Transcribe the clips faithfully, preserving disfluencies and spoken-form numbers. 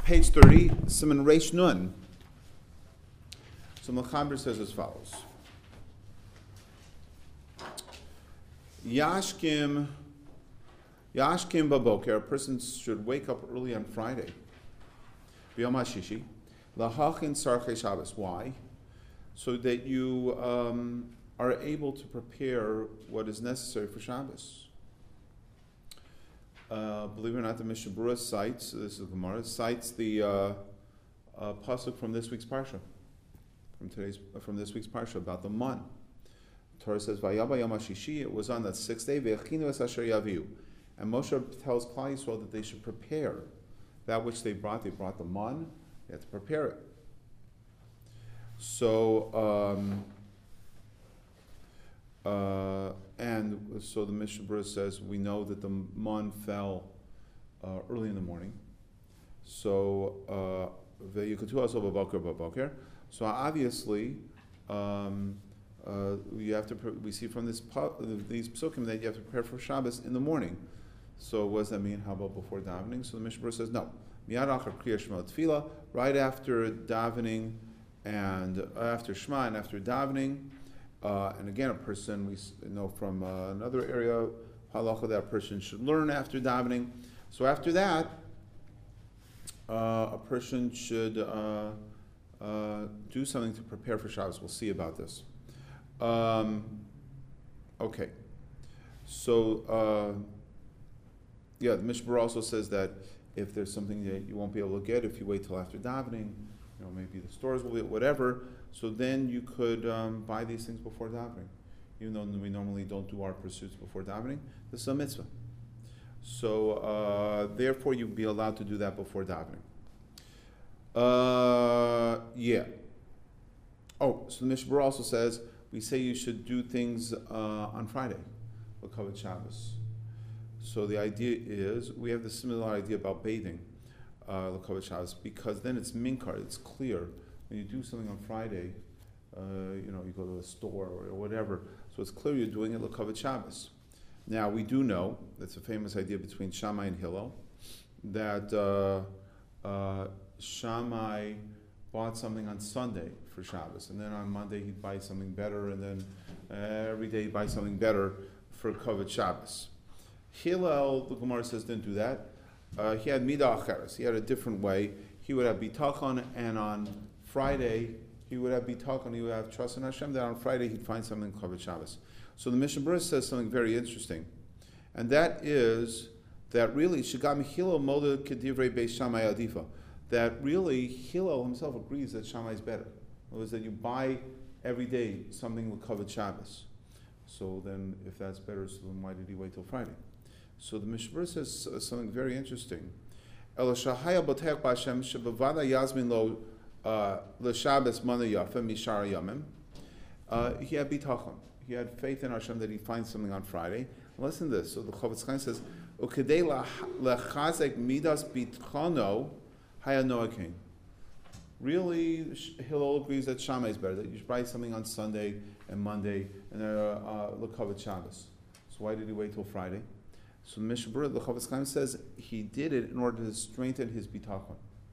page thirty, Siman Reish Nun. So Mechaber says as follows. Yashkim, Yashkim Baboker, a person should wake up early on Friday. B'yom HaShishi. Lahachin Sarchei Shabbos. Why? So that you um, are able to prepare what is necessary for Shabbos. Uh, believe it or not, the Mishnah Berurah cites, this is Gemara, cites the uh, uh, pasuk from this week's parsha, from today's, uh, from this week's parsha about the man. The Torah says, "Vayaba Yom HaShishi." It was on that sixth day. Ve'echinu es asher yaviu, and Moshe tells Klal Yisrael that they should prepare that which they brought. They brought the man. They had to prepare it. So. Um, Uh, and so the Mishnah Berurah says we know that the man fell uh, early in the morning. So uh, so obviously um, uh, you have to. Pre- we see from this these psukim that you have to prepare for Shabbos in the morning. So what does that mean? How about before davening? So the Mishnah Berurah says no. Right after davening and after Shema and after davening. Uh, and again, a person, we know from uh, another area, halacha, that person should learn after davening. So after that, uh, a person should uh, uh, do something to prepare for Shabbos. We'll see about this. Um, okay. So, uh, yeah, the Mishnah Berurah also says that if there's something that you won't be able to get if you wait till after davening, you know, maybe the stores will be, whatever, so then you could um, buy these things before davening. Even though we normally don't do our pursuits before davening, this is a mitzvah. So uh, therefore you'd be allowed to do that before davening. Uh, yeah. Oh, so the Mishnah Berurah also says, we say you should do things uh, on Friday, L'Kavod Shabbos. So the idea is, we have the similar idea about bathing, uh, L'Kavod Shabbos, because then it's minkar, it's clear. When you do something on Friday, uh, you know, you go to a store or whatever, so it's clear you're doing it L'Kavod Shabbos. Now, we do know, that's a famous idea between Shammai and Hillel, that uh, uh, Shammai bought something on Sunday for Shabbos, and then on Monday he'd buy something better, and then uh, every day he'd buy something better for Kavod Shabbos. Hillel, the Gemara says, didn't do that. Uh, he had midah acheres. He had a different way. He would have bitachon, and on Friday he would have bitachon. He would have trust in Hashem. That on Friday he'd find something Kavod Shabbos. So the Mishnah Berurah says something very interesting, and that is that really Shagam Hillel Moda Kedivrei Beis Shammai Adifa. That really Hillel himself agrees that Shammai is better. In other words, that you buy every day something with Kavod Shabbos. So then, if that's better, so then why did he wait till Friday? So the Mishnah Berurah says uh, something very interesting. El Shahaya Botech B'Hashem Shebavada Yazmin Lo LeShabbos Mana Yafa Mishar Yamim. He had bitachon. He had faith in Hashem that he finds something on Friday. And listen to this. So the Chofetz Chaim says, "Ukedei lechazek midas bitachano haya noakein." Really, Hillel agrees that Shammai is better. That you should buy something on Sunday and Monday and uh, L'Kavod Shabbos. So why did he wait till Friday? So the Mishnah Berurah, the Chofetz Chaim says he did it in order to strengthen his bitachon.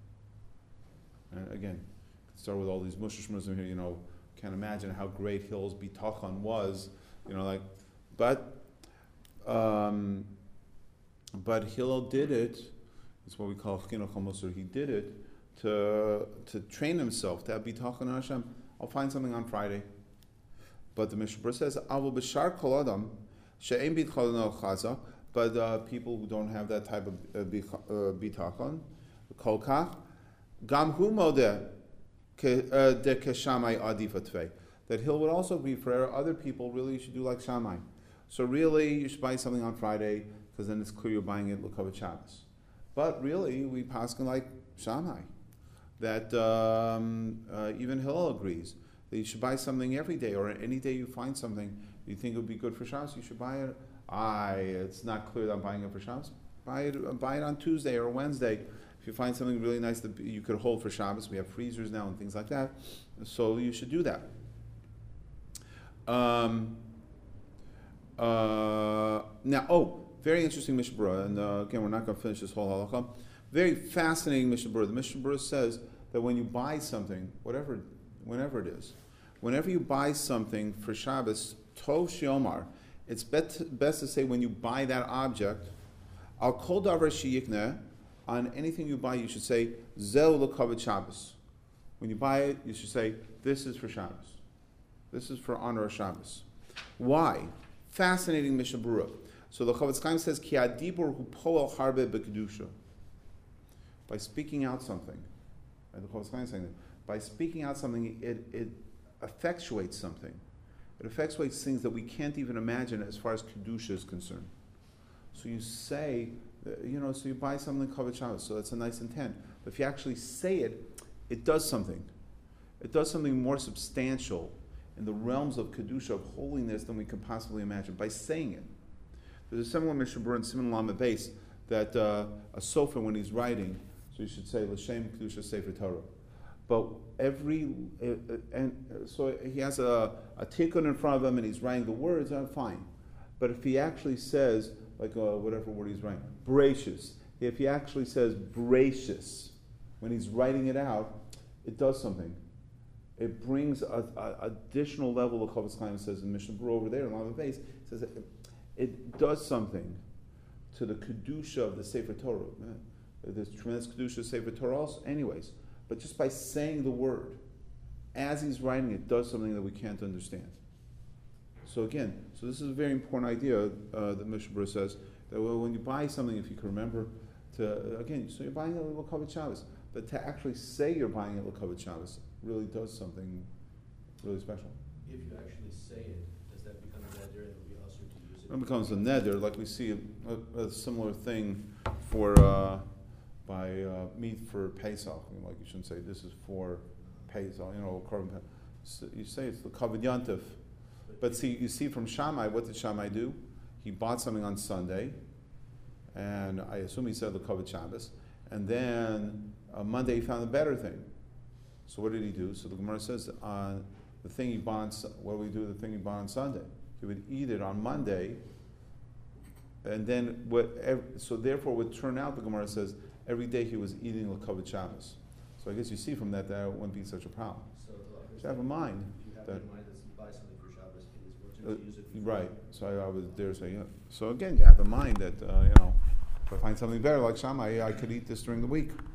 And again, start with all these mushashmas in here. You know, can't imagine how great Hillel's bitachon was. You know, like, but um, but Hillel did it. It's what we call chinuch hamusar. He did it to to train himself to have bitachon in Hashem. I'll find something on Friday. But the Mishnah Berurah says, "Aval b'shar kol adam she'ein bitachon chaza." But uh, people who don't have that type of uh, bitachon, kol kach, gam hu modeh de keshamai adifatvei. That Hill would also be for other people. Really, you should do like Shammai. So really, you should buy something on Friday because then it's clear you're buying it L'Kavod Shabbos. But really, we paskin like Shammai. That um, uh, even Hillel agrees that you should buy something every day, or any day you find something you think would be good for Shabbos, you should buy it. I, it's not clear that I'm buying it for Shabbos. Buy it, buy it on Tuesday or Wednesday. If you find something really nice that you could hold for Shabbos, we have freezers now and things like that. So you should do that. Um, uh, now, oh, very interesting Mishnah Berurah, and uh, again, we're not going to finish this whole halacha. Very fascinating Mishnah Berurah. The Mishnah Berurah says that when you buy something, whatever, whenever it is, whenever you buy something for Shabbos, Tov Shiomar, it's bet, best to say when you buy that object, Al Kol Davar Sheyikneh, on anything you buy, you should say Zeu L'Kavod Shabbos. When you buy it, you should say this is for Shabbos. This is for honor of Shabbos. Why? Fascinating Mishnah Berurah. So the Chavetz Chaim says Ki Adibur Hu Poel Harbe B'Kedusha. By speaking out something, right, the Chavetz Chaim is saying that by speaking out something, it, it effectuates something. It effectuates things that we can't even imagine as far as Kedusha is concerned. So you say, you know, so you buy something Kavod Shabbos, so that's a nice intent. But if you actually say it, it does something. It does something more substantial in the realms of Kedusha, of holiness, than we could possibly imagine, by saying it. There's a similar Mishnah Berurah in Siman Lamed Beis that uh, a sofer, when he's writing, so you should say, L'Shem Kedusha Sefer Torah. But every, uh, uh, and uh, so he has a, a tikkun in front of him and he's writing the words, uh, fine. But if he actually says, like uh, whatever word he's writing, bracious, if he actually says bracious, when he's writing it out, it does something. It brings a, a additional level of Chavetz Chaim, says in Mishnah Berurah over there, in Lamed Beis, it says it, it does something to the Kedusha of the Sefer Torah. There's tremendous Kedusha of Sefer Torah also, anyways. But just by saying the word, as he's writing it, does something that we can't understand. So again, so this is a very important idea uh, that Mishnah Berurah says, that well, when you buy something, if you can remember to, again, so you're buying it L'Kavod Shabbos, but to actually say you're buying it L'Kavod Shabbos really does something really special. If you actually say it, does that become a neder and it would be also to use it? It becomes a neder, like we see a, a, a similar thing for uh, by uh, meat for Pesach. I mean, like you shouldn't say this is for Pesach, you know, korban. So you say it's the Kavod Yantif. But see, you see from Shammai, what did Shammai do? He bought something on Sunday, and I assume he said the Kavod Shabbos, and then on Monday he found a better thing. So what did he do? So the Gemara says, uh, the thing he bought, on, what do we do with the thing he bought on Sunday? He would eat it on Monday, and then, what, so therefore would turn out, the Gemara says, every day he was eating the Kavod Shabbos. So I guess you see from that that wouldn't be such a problem. So, so have in mind if you have that, in mind that you buy something for Shabbos, it is worth uh, to use it for right. So I, I was there saying, yeah. So again, you have in mind that, uh, you know, if I find something better like Shammai, I could eat this during the week.